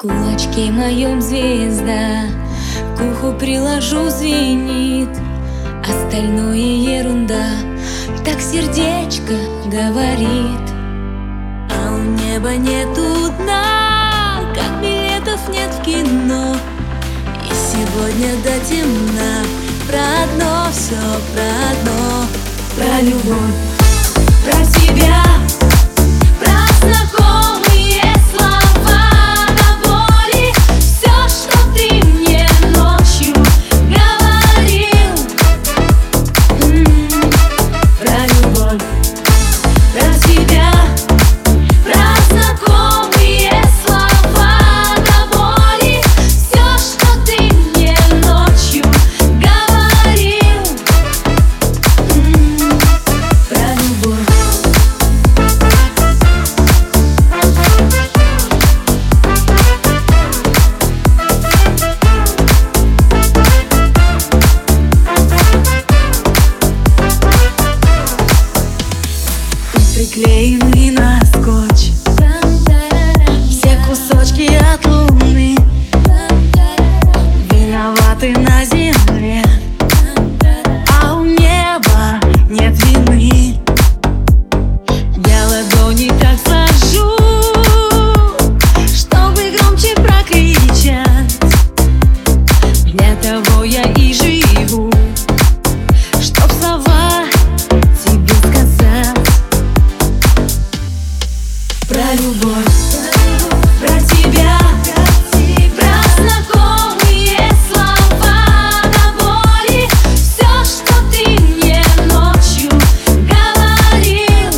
кулачке моем звезда, к уху приложу, звенит, остальное ерунда, так сердечко говорит. А у неба нету дна, как билетов нет в кино. И сегодня до темна про одно, все про одно, про любовь, про тебя, про знакомые слова до боли. Все, что ты мне ночью говорил, про любовь, про тебя, про знакомые слова до боли. Все, что ты мне ночью говорил, про любовь. Приклеены на скотч все кусочки от луны, виноваты на земле, а у неба нет вины. Я ладони так сложу, чтобы громче прокричать. Для того я и живу, чтоб слова тебе сказать. Про любовь, про тебя, про знакомые слова до боли. Все, что ты мне ночью говорил,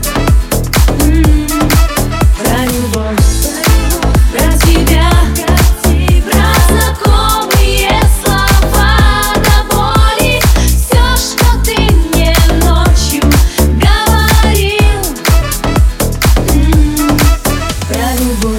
про любовь, про тебя, про знакомые слова до боли. Все, что ты мне ночью говорил, про любовь.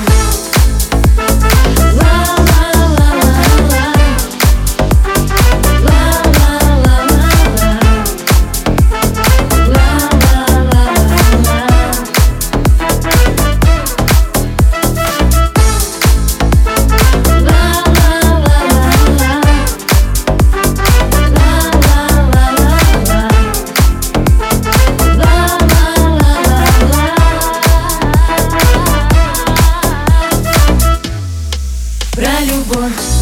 Про любовь.